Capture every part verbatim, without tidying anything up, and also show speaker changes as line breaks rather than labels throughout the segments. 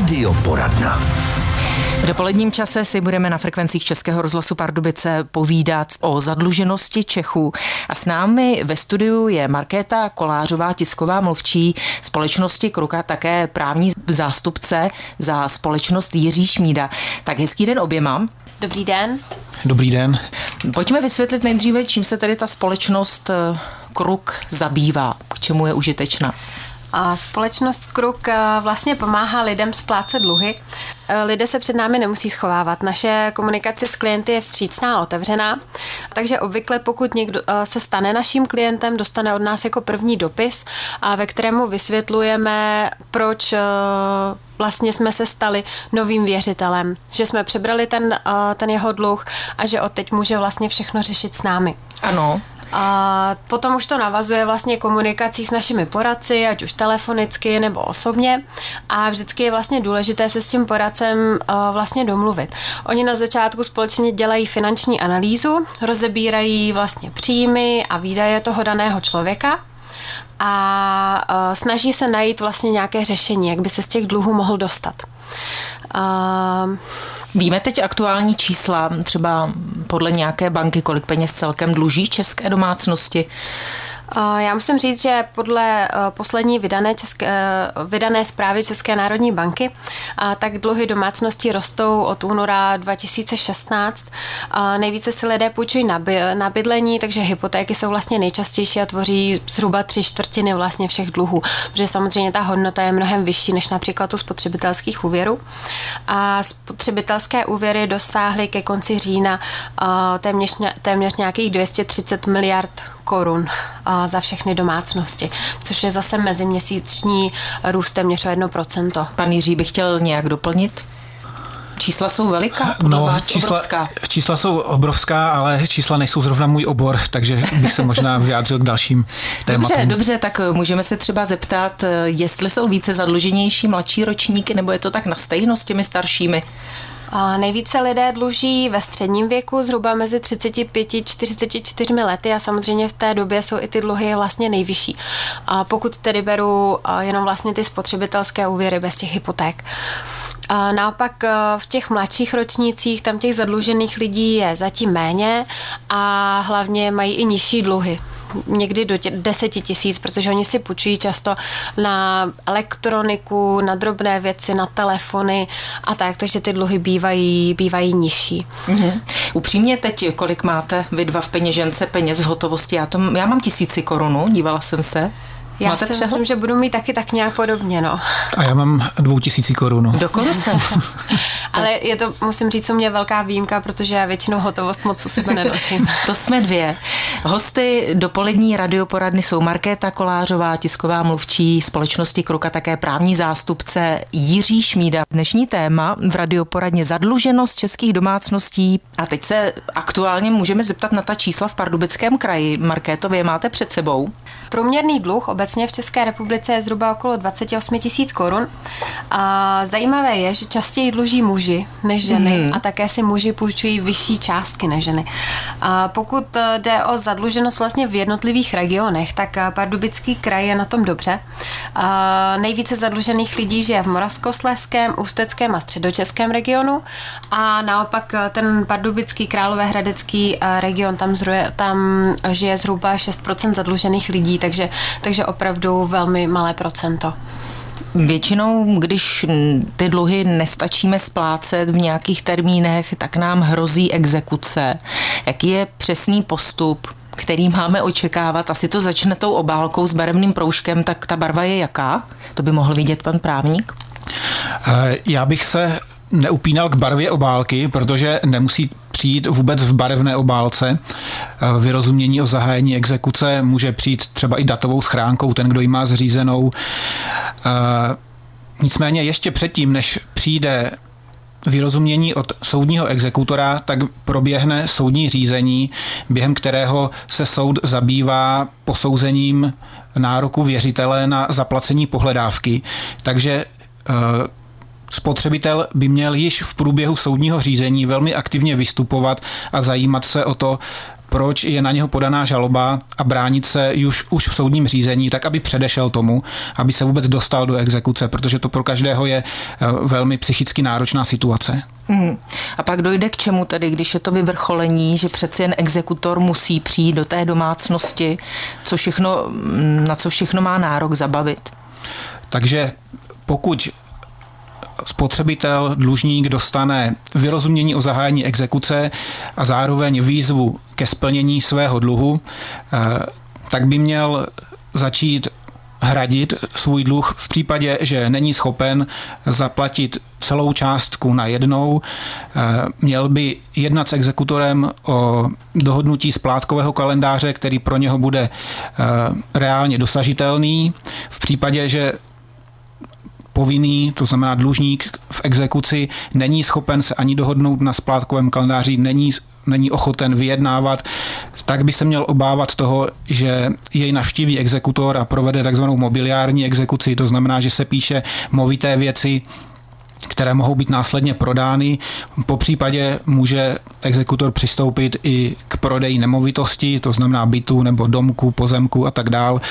Radioporadna.
V dopoledním čase si budeme na frekvencích Českého rozhlasu Pardubice povídat o zadluženosti Čechů. A s námi ve studiu je Markéta Kolářová, tisková mluvčí společnosti Kruka, také právní zástupce za společnost Jiří Šmída. Tak hezký den oběma.
Dobrý den.
Dobrý den.
Pojďme vysvětlit nejdříve, čím se tedy ta společnost Kruk zabývá, k čemu je užitečná.
A společnost Kruk vlastně pomáhá lidem splácet dluhy. Lidé se před námi nemusí schovávat. Naše komunikace s klienty je vstřícná a otevřená, takže obvykle pokud někdo se stane naším klientem, dostane od nás jako první dopis, ve kterému vysvětlujeme, proč vlastně jsme se stali novým věřitelem, že jsme přebrali ten, ten jeho dluh a že odteď může vlastně všechno řešit s námi.
Ano.
A potom už to navazuje vlastně komunikací s našimi poradci, ať už telefonicky nebo osobně, a vždycky je vlastně důležité se s tím poradcem vlastně domluvit. Oni na začátku společně dělají finanční analýzu, rozebírají vlastně příjmy a výdaje toho daného člověka a snaží se najít vlastně nějaké řešení, jak by se z těch dluhů mohl dostat. Uh...
Víme teď aktuální čísla, třeba podle nějaké banky, kolik peněz celkem dluží české domácnosti?
Já musím říct, že podle poslední vydané, české, vydané zprávy České národní banky, tak dluhy domácností rostou od února dva tisíce šestnáct. Nejvíce si lidé půjčují na, by, na bydlení, takže hypotéky jsou vlastně nejčastější a tvoří zhruba tři čtvrtiny vlastně všech dluhů, protože samozřejmě ta hodnota je mnohem vyšší než například u spotřebitelských úvěrů. A spotřebitelské úvěry dosáhly ke konci října téměř, téměř nějakých dvě stě třicet miliard korun za všechny domácnosti, což je zase meziměsíční růst téměř o jedno procento.
Pan Jiří by chtěl nějak doplnit? Čísla jsou veliká, podle
no,
vás
čísla,
obrovská.
Čísla jsou obrovská, ale čísla nejsou zrovna můj obor, takže bych se možná vyjádřil k dalším tématům.
Dobře, dobře, tak můžeme se třeba zeptat, jestli jsou více zadluženější mladší ročníky, nebo je to tak na stejno s těmi staršími?
A nejvíce lidé dluží ve středním věku, zhruba mezi třicet pět a čtyřicet čtyři lety, a samozřejmě v té době jsou i ty dluhy vlastně nejvyšší. A pokud tedy beru jenom vlastně ty spotřebitelské úvěry bez těch hypoték. A naopak v těch mladších ročnících tam těch zadlužených lidí je zatím méně a hlavně mají i nižší dluhy. Někdy do deseti tisíc, protože oni si půjčují často na elektroniku, na drobné věci, na telefony a tak, takže ty dluhy bývají, bývají nižší.
Mhm. Upřímně teď, kolik máte vy dva v peněžence peněz v hotovosti? Já, to, já mám tisíci korunu, dívala jsem se.
Já
Máte
si
přehled?
myslím, že budu mít taky tak nějak podobně, no.
A já mám dvou tisící korun.
Dokonce.
Ale je to, musím říct, u mě velká výjimka, protože já většinou hotovost moc u sebe nenosím.
To jsme dvě. Hosty dopolední radioporadny jsou Markéta Kolářová, tisková mluvčí společnosti Kruka, také právní zástupce Jiří Šmída. Dnešní téma v radioporadně zadluženost českých domácností. A teď se aktuálně můžeme zeptat na ta čísla v Pardubickém kraji. Markéto, vy je máte před sebou.
Průměrný dluh obecně v České republice je zhruba okolo dvacet osm tisíc korun. A zajímavé je, že častěji dluží muži než ženy hmm. a také si muži půjčují vyšší částky než ženy. A pokud jde o zadluženost vlastně v jednotlivých regionech, tak Pardubický kraj je na tom dobře. A nejvíce zadlužených lidí žije v Moravskoslezském, Ústeckém a Středočeském regionu a naopak ten Pardubický královéhradecký region, tam, zruje, tam žije zhruba šest procent zadlužených lidí, takže, takže opravdu velmi malé procento.
Většinou, když ty dluhy nestačíme splácet v nějakých termínech, tak nám hrozí exekuce. Jaký je přesný postup, který máme očekávat? Asi to začne tou obálkou s barevným proužkem, tak ta barva je jaká? To by mohl vidět pan právník.
Já bych se neupínal k barvě obálky, protože nemusí přijít vůbec v barevné obálce. Vyrozumění o zahájení exekuce může přijít třeba i datovou schránkou, ten, kdo ji má zřízenou. Nicméně ještě předtím, než přijde vyrozumění od soudního exekutora, tak proběhne soudní řízení, během kterého se soud zabývá posouzením nároku věřitele na zaplacení pohledávky. Takže spotřebitel by měl již v průběhu soudního řízení velmi aktivně vystupovat a zajímat se o to, proč je na něho podaná žaloba a bránit se už, už v soudním řízení, tak aby předešel tomu, aby se vůbec dostal do exekuce, protože to pro každého je velmi psychicky náročná situace.
Hmm. A pak dojde k čemu tedy, když je to vyvrcholení, že přeci jen exekutor musí přijít do té domácnosti, co všechno, na co všechno má nárok zabavit?
Takže pokud spotřebitel, dlužník dostane vyrozumění o zahájení exekuce a zároveň výzvu ke splnění svého dluhu, tak by měl začít hradit svůj dluh v případě, že není schopen zaplatit celou částku najednou. Měl by jednat s exekutorem o dohodnutí splátkového kalendáře, který pro něho bude reálně dosažitelný. V případě, že povinný, to znamená dlužník v exekuci, není schopen se ani dohodnout na splátkovém kalendáři, není, není ochoten vyjednávat, tak by se měl obávat toho, že jej navštíví exekutor a provede takzvanou mobiliární exekuci, to znamená, že se píše movité věci, které mohou být následně prodány. Po případě může exekutor přistoupit i k prodeji nemovitosti, to znamená bytu nebo domku, pozemku a tak dál,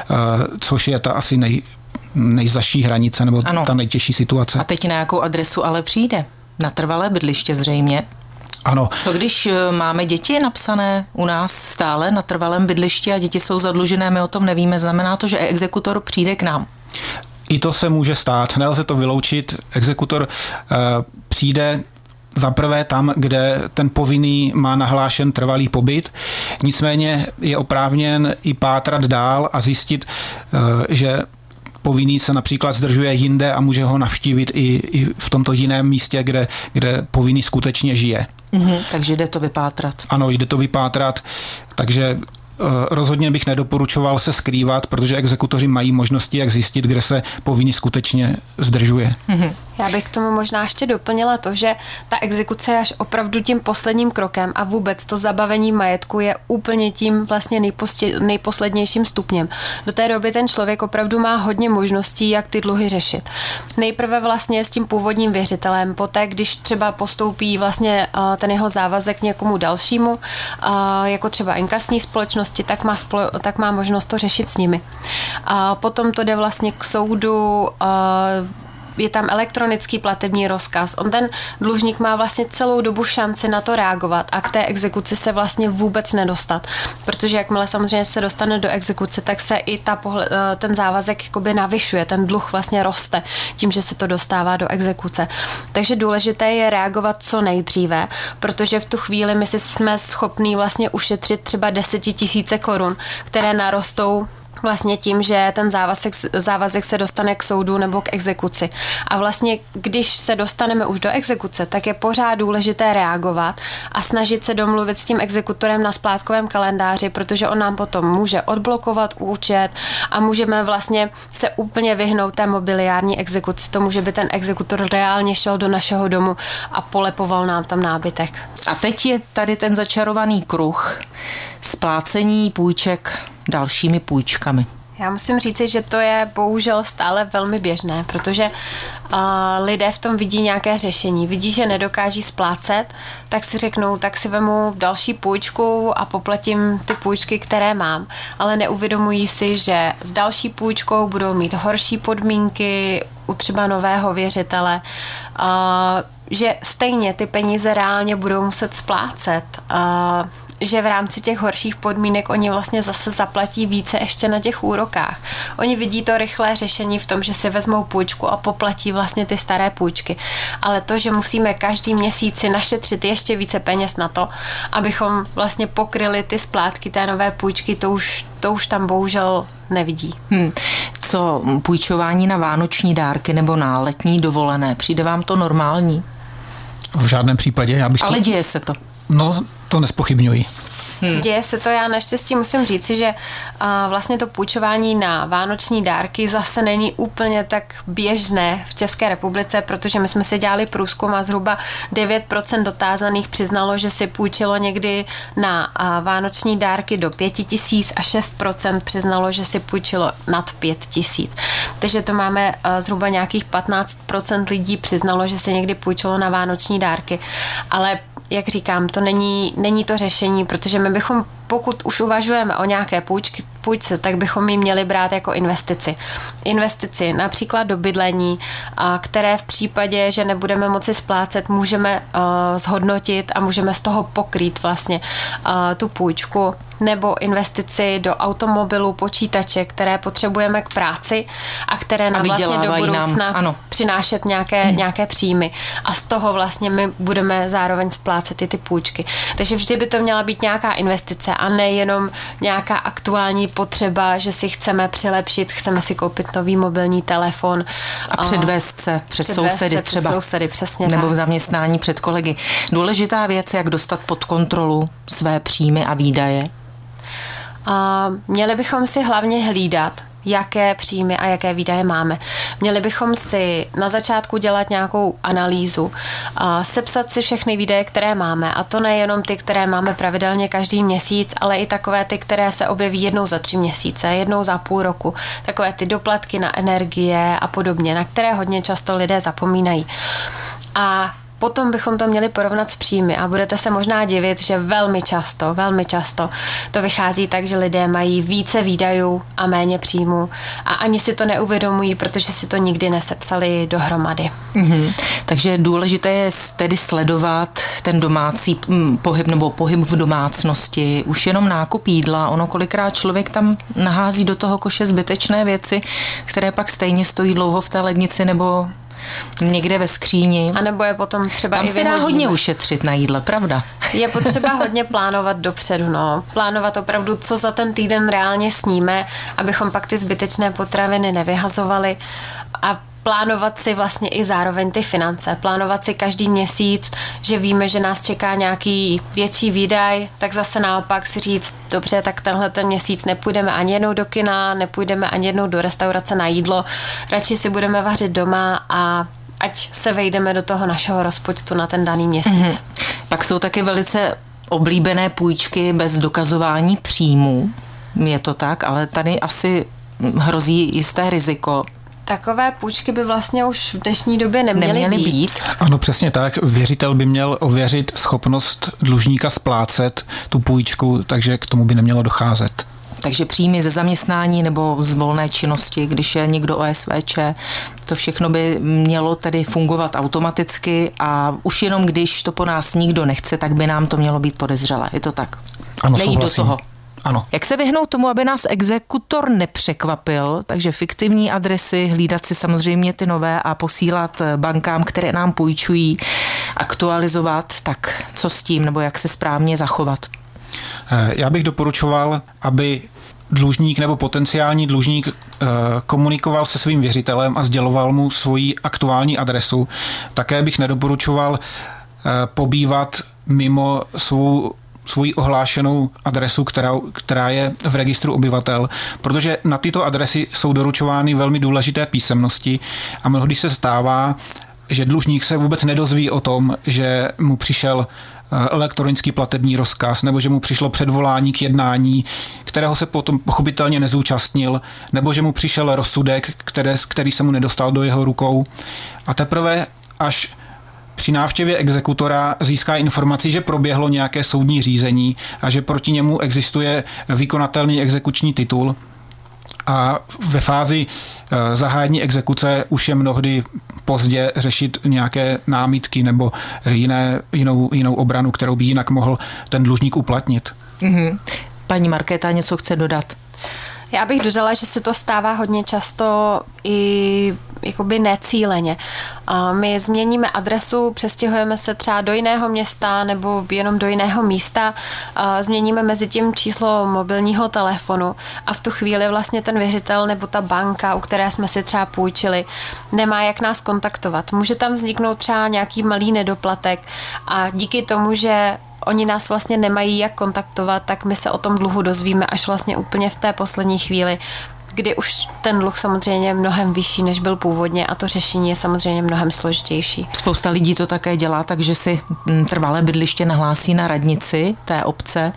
což je ta asi nej nejzaší hranice nebo ano. ta nejtěžší situace.
A teď na jakou adresu ale přijde? Na trvalé bydliště zřejmě?
Ano.
Co když máme děti napsané u nás stále na trvalém bydlišti a děti jsou zadlužené, my o tom nevíme, znamená to, že exekutor přijde k nám?
I to se může stát, nelze to vyloučit. Exekutor uh, přijde zaprvé tam, kde ten povinný má nahlášen trvalý pobyt. Nicméně je oprávněn i pátrat dál a zjistit, uh, že povinný se například zdržuje jinde a může ho navštívit i, i v tomto jiném místě, kde, kde povinný skutečně žije.
Mm-hmm, takže jde to vypátrat.
Ano, jde to vypátrat, takže rozhodně bych nedoporučoval se skrývat, protože exekutoři mají možnosti, jak zjistit, kde se povinný skutečně zdržuje.
Mm-hmm. Já bych k tomu možná ještě doplnila to, že ta exekuce je až opravdu tím posledním krokem a vůbec to zabavení majetku je úplně tím vlastně nejpostě, nejposlednějším stupněm. Do té doby ten člověk opravdu má hodně možností, jak ty dluhy řešit. Nejprve vlastně s tím původním věřitelem, poté, když třeba postoupí vlastně ten jeho závazek někomu dalšímu, jako třeba inkasní společnosti, tak má, spole, tak má možnost to řešit s nimi. A potom to jde vlastně k soudu, je tam elektronický platební rozkaz. On ten dlužník má vlastně celou dobu šanci na to reagovat a k té exekuci se vlastně vůbec nedostat. Protože jakmile samozřejmě se dostane do exekuce, tak se i ta pohled, ten závazek jakoby navyšuje, ten dluh vlastně roste tím, že se to dostává do exekuce. Takže důležité je reagovat co nejdříve, protože v tu chvíli my si jsme schopní vlastně ušetřit třeba desetitisíce korun, které narostou vlastně tím, že ten závazek, závazek se dostane k soudu nebo k exekuci. A vlastně, když se dostaneme už do exekuce, tak je pořád důležité reagovat a snažit se domluvit s tím exekutorem na splátkovém kalendáři, protože on nám potom může odblokovat účet a můžeme vlastně se úplně vyhnout té mobiliární exekuci. Tomu, že by ten exekutor reálně šel do našeho domu a polepoval nám tam nábytek.
A teď je tady ten začarovaný kruh splácení půjček dalšími půjčkami.
Já musím říci, že to je bohužel stále velmi běžné, protože uh, lidé v tom vidí nějaké řešení. Vidí, že nedokáží splácet, tak si řeknou, tak si vemu další půjčku a poplatím ty půjčky, které mám. Ale neuvědomují si, že s další půjčkou budou mít horší podmínky u třeba nového věřitele, uh, že stejně ty peníze reálně budou muset splácet. Uh, že v rámci těch horších podmínek oni vlastně zase zaplatí více ještě na těch úrokách. Oni vidí to rychlé řešení v tom, že si vezmou půjčku a poplatí vlastně ty staré půjčky. Ale to, že musíme každý měsíc si našetřit ještě více peněz na to, abychom vlastně pokryli ty splátky té nové půjčky, to už, to už tam bohužel nevidí.
Hmm. Co půjčování na vánoční dárky nebo na letní dovolené? Přijde vám to normální?
V žádném případě. Já bych
Ale
to...
děje se to.
No, to nespochybňuji.
Hmm. Děje se to, já naštěstí musím říci, že uh, vlastně to půjčování na vánoční dárky zase není úplně tak běžné v České republice, protože my jsme si dělali průzkum a zhruba devět procent dotázaných přiznalo, že si půjčilo někdy na uh, vánoční dárky do pět tisíc a šest procent přiznalo, že si půjčilo nad pět tisíc. Takže to máme uh, zhruba nějakých patnáct procent lidí přiznalo, že si někdy půjčilo na vánoční dárky. Ale jak říkám, to není, není to řešení, protože my bychom, pokud už uvažujeme o nějaké půjčky, půjčce, tak bychom ji měli brát jako investici. Investici například do bydlení, které v případě, že nebudeme moci splácet, můžeme uh, zhodnotit a můžeme z toho pokrýt vlastně uh, tu půjčku, nebo investici do automobilů, počítače, které potřebujeme k práci a které nám vlastně do budoucna nám, přinášet nějaké, hmm. nějaké příjmy. A z toho vlastně my budeme zároveň splácet i ty půjčky. Takže vždy by to měla být nějaká investice a ne jenom nějaká aktuální potřeba, že si chceme přilepšit, chceme si koupit nový mobilní telefon.
A předvést se před předvést sousedy
se
třeba.
Před sousedy, přesně
nebo
tak.
v zaměstnání před kolegy. Důležitá věc, jak dostat pod kontrolu své příjmy a výdaje.
A měli bychom si hlavně hlídat, jaké příjmy a jaké výdaje máme. Měli bychom si na začátku dělat nějakou analýzu, a sepsat si všechny výdaje, které máme. A to nejenom ty, které máme pravidelně každý měsíc, ale i takové ty, které se objeví jednou za tři měsíce, jednou za půl roku. Takové ty doplatky na energie a podobně, na které hodně často lidé zapomínají. A potom bychom to měli porovnat s příjmy a budete se možná divit, že velmi často, velmi často to vychází tak, že lidé mají více výdajů a méně příjmů a ani si to neuvědomují, protože si to nikdy nesepsali dohromady.
Mm-hmm. Takže důležité je tedy sledovat ten domácí pohyb nebo pohyb v domácnosti, už jenom nákup jídla, ono kolikrát člověk tam nahází do toho koše zbytečné věci, které pak stejně stojí dlouho v té lednici nebo někde ve skříni.
A nebo je potom třeba
tam
i vyhodíme.
Tam se dá hodně ušetřit na jídle, pravda?
Je potřeba hodně plánovat dopředu, no. Plánovat opravdu, co za ten týden reálně sníme, abychom pak ty zbytečné potraviny nevyhazovali a plánovat si vlastně i zároveň ty finance. Plánovat si každý měsíc, že víme, že nás čeká nějaký větší výdaj, tak zase naopak si říct, dobře, tak tenhle ten měsíc nepůjdeme ani jednou do kina, nepůjdeme ani jednou do restaurace na jídlo, radši si budeme vařit doma a ať se vejdeme do toho našeho rozpočtu na ten daný měsíc. Mm-hmm.
Pak jsou taky velice oblíbené půjčky bez dokazování příjmů. Je to tak, ale tady asi hrozí jisté riziko.
Takové půjčky by vlastně už v dnešní době neměly,
neměly
být.
být.
Ano, přesně tak. Věřitel by měl ověřit schopnost dlužníka splácet tu půjčku, takže k tomu by nemělo docházet.
Takže příjmy ze zaměstnání nebo z volné činnosti, když je někdo O S V Č, to všechno by mělo tedy fungovat automaticky a už jenom když to po nás nikdo nechce, tak by nám to mělo být podezřelé. Je to tak?
Ano,
Nejít
souhlasím.
do toho.
Ano.
Jak se vyhnout tomu, aby nás exekutor nepřekvapil, takže fiktivní adresy, hlídat si samozřejmě ty nové a posílat bankám, které nám půjčují, aktualizovat, tak co s tím, nebo jak se správně zachovat?
Já bych doporučoval, aby dlužník nebo potenciální dlužník komunikoval se svým věřitelem a sděloval mu svoji aktuální adresu. Také bych nedoporučoval pobývat mimo svou svoji ohlášenou adresu, která, která je v registru obyvatel, protože na tyto adresy jsou doručovány velmi důležité písemnosti a mnohdy se stává, že dlužník se vůbec nedozví o tom, že mu přišel elektronický platební rozkaz nebo že mu přišlo předvolání k jednání, kterého se potom pochopitelně nezúčastnil, nebo že mu přišel rozsudek, které, který se mu nedostal do jeho rukou. A teprve až při návštěvě exekutora získá informaci, že proběhlo nějaké soudní řízení a že proti němu existuje vykonatelný exekuční titul. A ve fázi zahájení exekuce už je mnohdy pozdě řešit nějaké námitky nebo jiné, jinou, jinou obranu, kterou by jinak mohl ten dlužník uplatnit.
Mm-hmm. Paní Markéta něco chce dodat?
Já bych dodala, že se to stává hodně často i jakoby necíleně. My změníme adresu, přestěhujeme se třeba do jiného města nebo jenom do jiného místa, změníme mezi tím číslo mobilního telefonu a v tu chvíli vlastně ten věřitel nebo ta banka, u které jsme si třeba půjčili, nemá jak nás kontaktovat. Může tam vzniknout třeba nějaký malý nedoplatek a díky tomu, že oni nás vlastně nemají jak kontaktovat, tak my se o tom dluhu dozvíme až vlastně úplně v té poslední chvíli, kdy už ten dluh samozřejmě je mnohem vyšší, než byl původně a to řešení je samozřejmě mnohem složitější.
Spousta lidí to také dělá, takže si trvalé bydliště nahlásí na radnici té obce.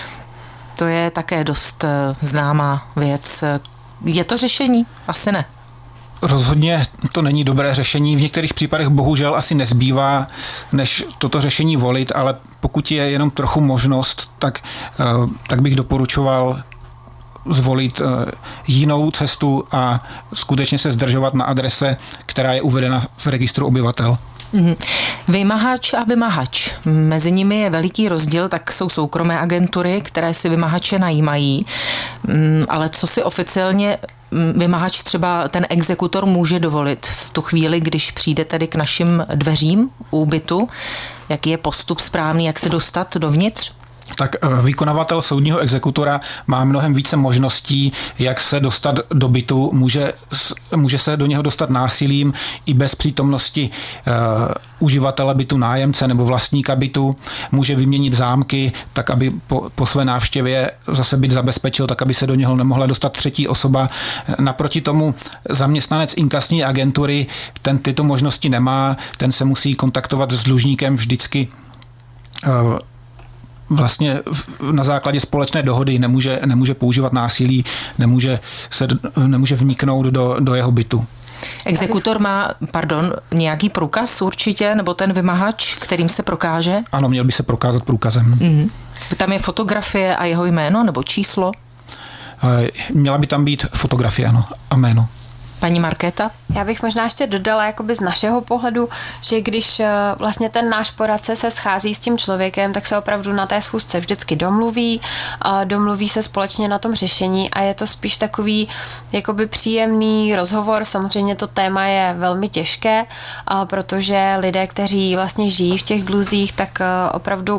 To je také dost známá věc. Je to řešení? Asi ne.
Rozhodně to není dobré řešení. V některých případech bohužel asi nezbývá, než toto řešení volit, ale pokud je jenom trochu možnost, tak, tak bych doporučoval zvolit jinou cestu a skutečně se zdržovat na adrese, která je uvedena v registru obyvatel.
Vymahač a vymahač. Mezi nimi je veliký rozdíl, tak jsou soukromé agentury, které si vymahače najímají, ale co si oficiálně vymahač, třeba ten exekutor, může dovolit v tu chvíli, když přijde tedy k našim dveřím u bytu? Jaký je postup správný, jak se dostat dovnitř?
Tak vykonavatel soudního exekutora má mnohem více možností, jak se dostat do bytu. Může, může se do něho dostat násilím i bez přítomnosti uh, uživatele bytu, nájemce nebo vlastníka bytu. Může vyměnit zámky, tak aby po, po své návštěvě zase byt zabezpečil, tak aby se do něho nemohla dostat třetí osoba. Naproti tomu zaměstnanec inkasní agentury ten tyto možnosti nemá, ten se musí kontaktovat s dlužníkem vždycky uh, vlastně na základě společné dohody, nemůže, nemůže používat násilí, nemůže, se, nemůže vniknout do, do jeho bytu.
Exekutor má, pardon, nějaký průkaz určitě, nebo ten vymahač, kterým se prokáže?
Ano, měl by se prokázat průkazem. Mm.
Tam je fotografie a jeho jméno nebo číslo?
Měla by tam být fotografie, ano, a jméno.
Paní Markéta?
Já bych možná ještě dodala jakoby z našeho pohledu, že když vlastně ten náš poradce se schází s tím člověkem, tak se opravdu na té schůzce vždycky domluví, domluví se společně na tom řešení a je to spíš takový jakoby příjemný rozhovor. Samozřejmě to téma je velmi těžké, protože lidé, kteří vlastně žijí v těch dluzích, tak opravdu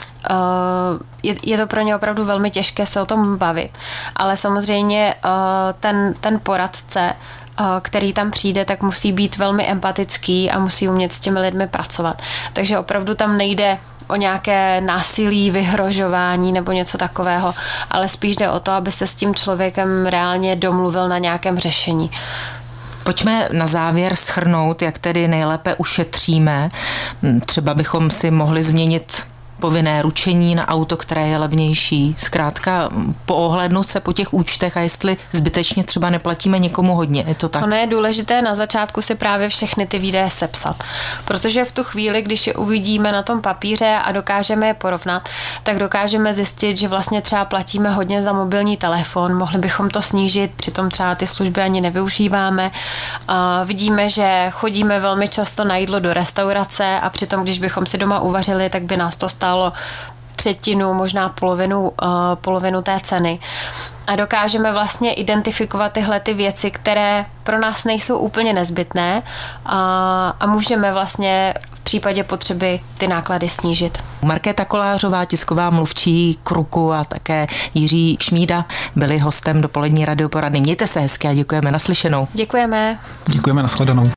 Je, je to pro ně opravdu velmi těžké se o tom bavit, ale samozřejmě ten, ten poradce, který tam přijde, tak musí být velmi empatický a musí umět s těmi lidmi pracovat. Takže opravdu tam nejde o nějaké násilí, vyhrožování nebo něco takového, ale spíš jde o to, aby se s tím člověkem reálně domluvil na nějakém řešení.
Pojďme na závěr shrnout, jak tedy nejlépe ušetříme. Třeba bychom si mohli změnit povinné ručení na auto, které je levnější. Zkrátka poohlédnout se po těch účtech a jestli zbytečně třeba neplatíme někomu hodně. Je to tak?
Ono je důležité na začátku si právě všechny ty výdaje sepsat. Protože v tu chvíli, když je uvidíme na tom papíře a dokážeme je porovnat, tak dokážeme zjistit, že vlastně třeba platíme hodně za mobilní telefon, mohli bychom to snížit, přitom třeba ty služby ani nevyužíváme. A vidíme, že chodíme velmi často na jídlo do restaurace a přitom, když bychom si doma uvařili, tak by nás to stálo třetinu, možná polovinu, uh, polovinu té ceny. A dokážeme vlastně identifikovat tyhle ty věci, které pro nás nejsou úplně nezbytné a, a můžeme vlastně v případě potřeby ty náklady snížit.
Markéta Kolářová, tisková mluvčí Kruku, a také Jiří Šmída byli hostem dopolední radioporady. Mějte se hezky a děkujeme, naslyšenou.
Děkujeme.
Děkujeme, nashledanou.